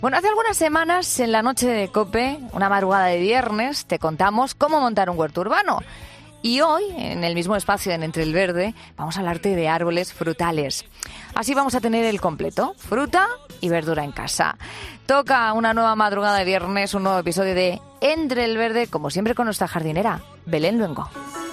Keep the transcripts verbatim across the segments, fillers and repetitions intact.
Bueno, hace algunas semanas, en la noche de COPE, una madrugada de viernes, te contamos cómo montar un huerto urbano. Y hoy, en el mismo espacio en Entre el Verde, vamos a hablarte de árboles frutales. Así vamos a tener el completo, fruta y verdura en casa. Toca una nueva madrugada de viernes, un nuevo episodio de Entre el Verde, como siempre con nuestra jardinera, Belén Luengo.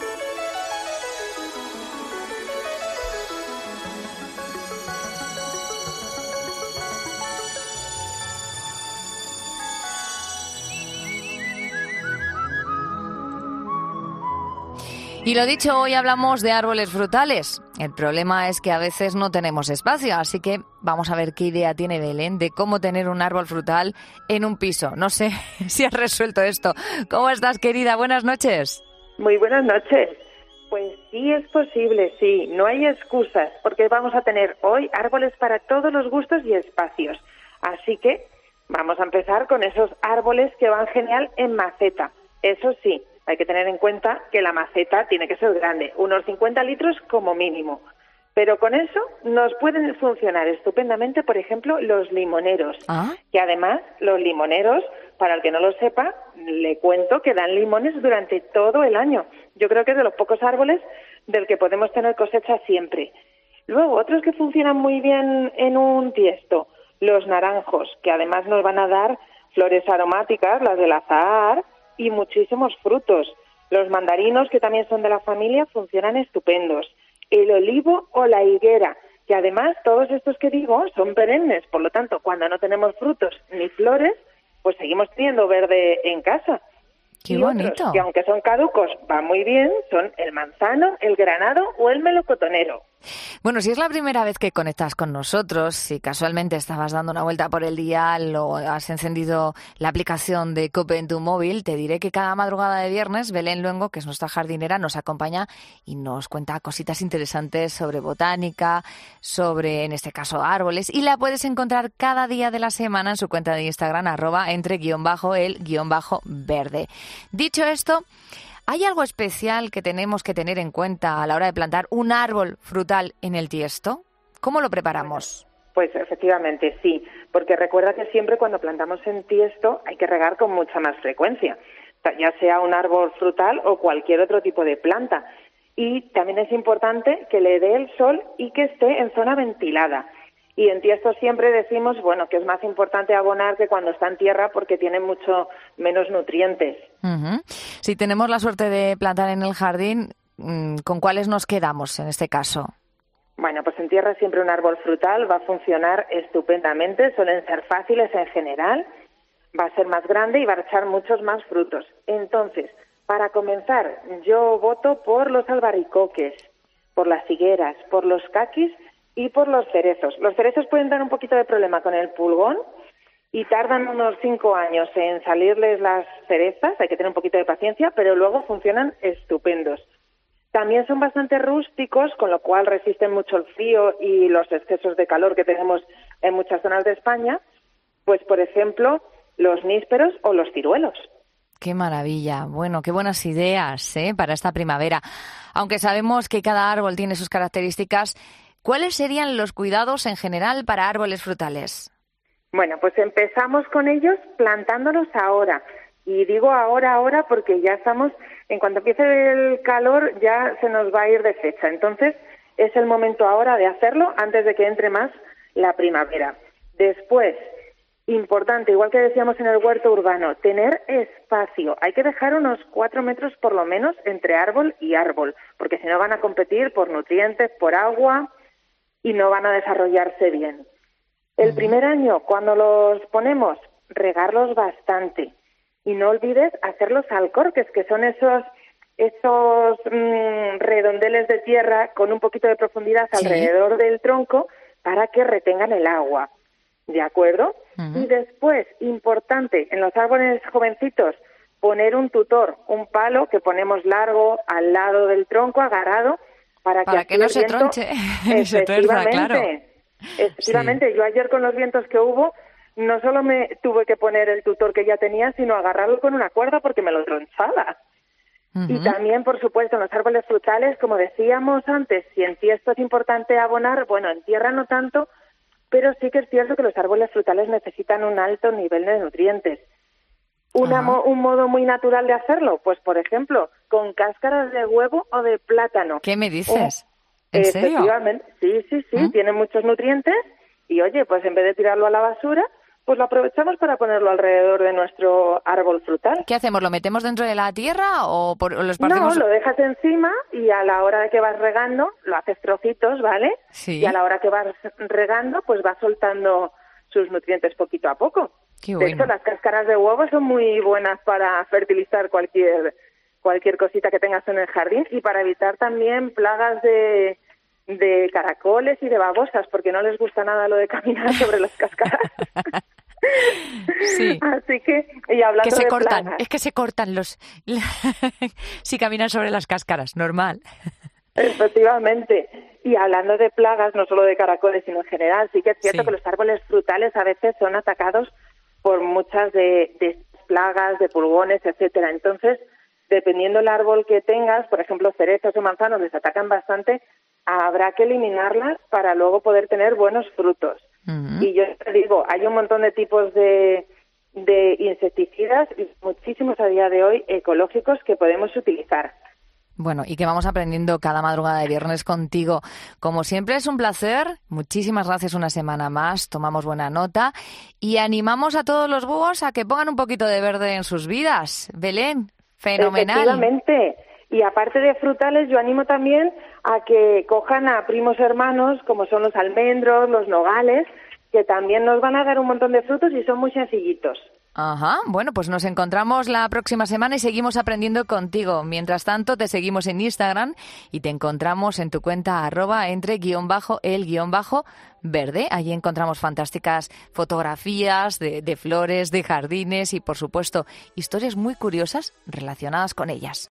Y lo dicho, hoy hablamos de árboles frutales. El problema es que a veces no tenemos espacio, así que vamos a ver qué idea tiene Belén de cómo tener un árbol frutal en un piso. No sé si has resuelto esto. ¿Cómo estás, querida? Buenas noches. Muy buenas noches. Pues sí es posible, sí. No hay excusas, porque vamos a tener hoy árboles para todos los gustos y espacios. Así que vamos a empezar con esos árboles que van genial en maceta. Eso sí, hay que tener en cuenta que la maceta tiene que ser grande, unos cincuenta litros como mínimo. Pero con eso nos pueden funcionar estupendamente, por ejemplo, los limoneros. ¿Ah? Que además, los limoneros, para el que no lo sepa, le cuento que dan limones durante todo el año. Yo creo que es de los pocos árboles del que podemos tener cosecha siempre. Luego, otros que funcionan muy bien en un tiesto, los naranjos, que además nos van a dar flores aromáticas, las del azahar, y muchísimos frutos. Los mandarinos, que también son de la familia, funcionan estupendos. El olivo o la higuera, que además todos estos que digo son perennes, por lo tanto, cuando no tenemos frutos ni flores, pues seguimos teniendo verde en casa. ¡Qué y bonito! Otros, que aunque son caducos, van muy bien, son el manzano, el granado o el melocotonero. Bueno, si es la primera vez que conectas con nosotros, si casualmente estabas dando una vuelta por el dial o has encendido la aplicación de COPE en tu móvil, te diré que cada madrugada de viernes Belén Luengo, que es nuestra jardinera, nos acompaña y nos cuenta cositas interesantes sobre botánica, sobre, en este caso, árboles, y la puedes encontrar cada día de la semana en su cuenta de Instagram, arroba entre guión bajo el guión bajo verde. Dicho esto, ¿hay algo especial que tenemos que tener en cuenta a la hora de plantar un árbol frutal en el tiesto? ¿Cómo lo preparamos? Pues efectivamente sí, porque recuerda que siempre cuando plantamos en tiesto hay que regar con mucha más frecuencia, ya sea un árbol frutal o cualquier otro tipo de planta. Y también es importante que le dé el sol y que esté en zona ventilada. Y en tiesto siempre decimos, bueno, que es más importante abonar que cuando está en tierra porque tiene mucho menos nutrientes. Uh-huh. Si tenemos la suerte de plantar en el jardín, ¿con cuáles nos quedamos en este caso? Bueno, pues en tierra siempre un árbol frutal va a funcionar estupendamente, suelen ser fáciles en general, va a ser más grande y va a echar muchos más frutos. Entonces, para comenzar, yo voto por los albaricoques, por las higueras, por los caquis y por los cerezos. Los cerezos pueden dar un poquito de problema con el pulgón y tardan unos cinco años en salirles las cerezas, hay que tener un poquito de paciencia, pero luego funcionan estupendos. También son bastante rústicos, con lo cual resisten mucho el frío y los excesos de calor que tenemos en muchas zonas de España, pues por ejemplo, los nísperos o los ciruelos. ¡Qué maravilla! Bueno, qué buenas ideas, ¿eh?, para esta primavera. Aunque sabemos que cada árbol tiene sus características, ¿cuáles serían los cuidados en general para árboles frutales? Bueno, pues empezamos con ellos plantándolos ahora. Y digo ahora, ahora, porque ya estamos, en cuanto empiece el calor, ya se nos va a ir de fecha. Entonces, es el momento ahora de hacerlo antes de que entre más la primavera. Después, importante, igual que decíamos en el huerto urbano, tener espacio. Hay que dejar unos cuatro metros por lo menos entre árbol y árbol, porque si no van a competir por nutrientes, por agua y no van a desarrollarse bien. El primer año, cuando los ponemos, regarlos bastante. Y no olvides hacer los alcorques, que son esos esos mmm, redondeles de tierra con un poquito de profundidad ¿Sí? alrededor del tronco para que retengan el agua. ¿De acuerdo? Uh-huh. Y después, importante, en los árboles jovencitos, poner un tutor, un palo que ponemos largo al lado del tronco, agarrado, para, para que, que no se tronche, ni se tuerza, claro. Efectivamente, sí. Yo ayer con los vientos que hubo, no solo me tuve que poner el tutor que ya tenía, sino agarrarlo con una cuerda porque me lo tronchaba. Uh-huh. Y también, por supuesto, en los árboles frutales, como decíamos antes, si en tiesto es importante abonar, bueno, en tierra no tanto, pero sí que es cierto que los árboles frutales necesitan un alto nivel de nutrientes. Una mo- un modo muy natural de hacerlo, pues por ejemplo, con cáscaras de huevo o de plátano. ¿Qué me dices? Oh, ¿En serio? Efectivamente, sí, sí, sí, ¿Mm? tiene muchos nutrientes y oye, pues en vez de tirarlo a la basura, pues lo aprovechamos para ponerlo alrededor de nuestro árbol frutal. ¿Qué hacemos? ¿Lo metemos dentro de la tierra o, por, o lo No, esparcimos? lo dejas encima y a la hora de que vas regando, lo haces trocitos, ¿vale? Sí. Y a la hora que vas regando, pues va soltando sus nutrientes poquito a poco. Qué De bueno. hecho, las cáscaras de huevo son muy buenas para fertilizar cualquier cualquier cosita que tengas en el jardín y para evitar también plagas de, de caracoles y de babosas, porque no les gusta nada lo de caminar sobre las cáscaras. Sí. Así que, y hablando Que se de cortan, plagas, es que se cortan los... si caminan sobre las cáscaras, normal. efectivamente. Y hablando de plagas, no solo de caracoles, sino en general, sí que es cierto Sí. que los árboles frutales a veces son atacados por muchas de, de plagas, de pulgones, etcétera. Entonces, dependiendo del árbol que tengas, por ejemplo, cerezas o manzanos les atacan bastante, habrá que eliminarlas para luego poder tener buenos frutos. Ujú. Y yo te digo, hay un montón de tipos de, de insecticidas y muchísimos a día de hoy ecológicos que podemos utilizar. Bueno, y que vamos aprendiendo cada madrugada de viernes contigo. Como siempre es un placer. Muchísimas gracias una semana más. Tomamos buena nota y animamos a todos los búhos a que pongan un poquito de verde en sus vidas. Belén, fenomenal. Efectivamente. Y aparte de frutales, yo animo también a que cojan a primos hermanos, como son los almendros, los nogales, que también nos van a dar un montón de frutos y son muy sencillitos. Ajá, bueno, pues nos encontramos la próxima semana y seguimos aprendiendo contigo. Mientras tanto, te seguimos en Instagram y te encontramos en tu cuenta arroba entre guión bajo el guión bajo verde. Allí encontramos fantásticas fotografías de, de flores, de jardines y, por supuesto, historias muy curiosas relacionadas con ellas.